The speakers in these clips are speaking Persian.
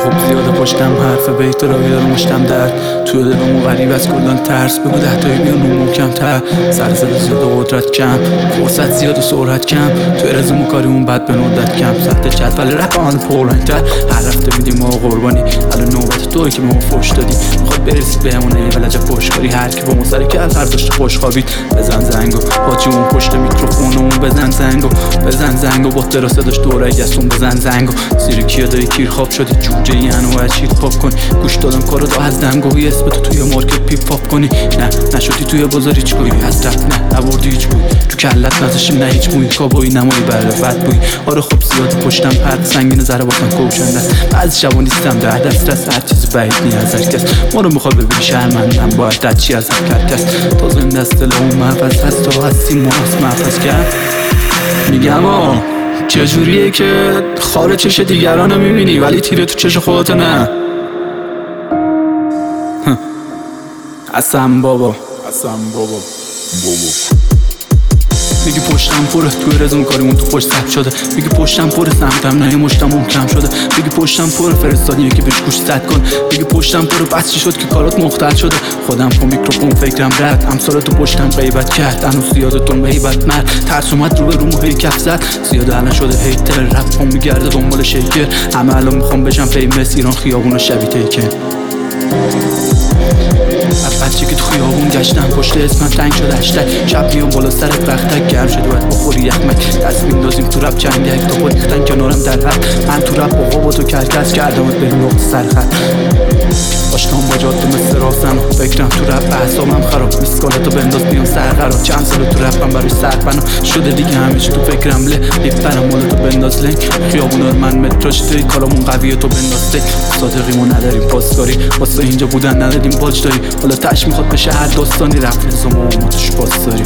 خب زیاده پشتم حرف بیت راوی دارم مشتم درد توی دلمو غریب از کلان ترس بگو 10 تایی بیان رو محکم تر سر زده زیاد و قدرت کم فرصت زیاد و سرعت کم توی رزمو کاری اون بد به ندت کم سطح جدول رپ آن پررنگ‌تر هر هفته میدیم ما قربانی الان نوبت توی که به ما فوش دادی میخواد برسی بهمونه ولجه پشت کاری هر کی با ما سر کرد هر داشته خوش خوابید بزن زنگو حاجی اون پشت میکروفونمون بزن زنگو با دراسته داشت دوره گسون بزن زنگو زیر کیا داری کیر خواب شدی جوجه یعنو باید شیت پاپ کنی گوش دادم کارو دا از دنگو اسم تو توی مارکت پیپ پاپ کنی نه نشدی توی بازار هیچ گویی از رپ نه نبردی هیچ بوی تو کلت نزشیم نه هیچ موی کابوی نمایی بره بد بوی آره خب زیاد پشتم پرد سنگین ذره باتن کوشنده بعضی شبا نیستم در دسترس هر چیز بعید نی از هر کس ما رو میخواد ببینی شرمندم باید دد چی از هر کس تازه این دست لامون محفظ هست تا هستی ما هست محفظ کرد میگم چجوریه که خاره چش دیگرانو میبینی ولی تیره تو چش خودت نه اصلا بابا میگی پشتم پره توی رزم کاریمون تو پشت ثبت شده میگی پشتم پره سمتم نه مشتم کم شده میگی پشتم پره فرستادیه که بهش گوش زد کن میگی پشتم پره بس چی شد که کارات مختل شده خودم با میکروفون فکرم رد امسال تو پشتم غیبت کرد هنوز زیادتون غیبت مرد ترس اومد رو به رومو هی کف زد زیاد الان شده هیتر رپ هم میگرده دنبال شیکر همه الان میخوام بشم فیمس ایران خیابونا شبیه تیکر بچه که تو خیابون گشتم پشت اسمم تنگ شد هشتگ شب میام بالا سرت بختک گرم شده باید بخوری یخمک دست میندازیم تو رپ جنگک تا ریختن کنارم در حد من تو رپ بقا با تو کرکس کردمت به نقط سرخط باشتم با جاده مثل راسم فکرم تو رپ اعصابم خراب میسکالتو بنداز بیام سرقرار چند سال تو رپم برای سر بنا شده دیگه همیشه تو فکرم له لیفترم مالتو بنداز لنگ خیابونا رو من متراش توی کارامون قویه تو بنداز تک صادقیمو نداریم پاسکاری واسه اینجا بودن ندادیم باج داری حالا تش میخواد بشه هر داستانی رفت نظام و ما توش باز داریم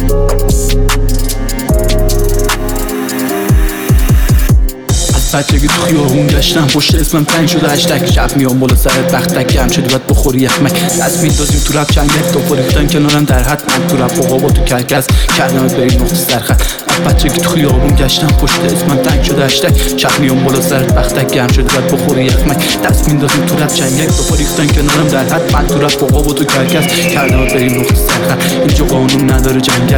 بچگی تو خیابون گشتم پشت اسمم تنگ شده هشتگ شب میام بالا سرت بختک گرم شدی باید بخوری یخمک دست میندازیم تو رپ چنگک تا ریختن کنارم در حد من تو رپ بقا با تو کرکس کردمت به این نقطه سرخط بچگی تو خیابون گشتم پشت اسمم تنگ شده هشتگ شب میام بالا سرت بختک گرم شدی باید بخوری یخمک دست میندازیم تو رپ چنگک تا ریختن کنارم در حد من تو رپ بقا با تو کرکس کردمت به این نقطه سرخط اینجا قانون نداره جنگل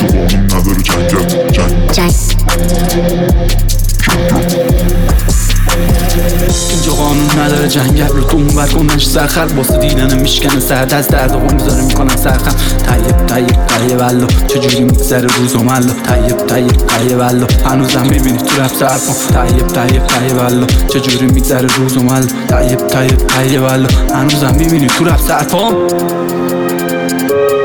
اینجا قانون نداره جنگل رو تو اونور کننش سرخل واسه دیدن میشکنه سرد از درد و میذاره میکنن سرخم طیب والله چجوری میگذره روزم الله طیب والله هنوزم میبینی تو رفت سرفم طیب والله چجوری میگذره روزم الله طیب والله هنوزم میبینی تو رفت سرفم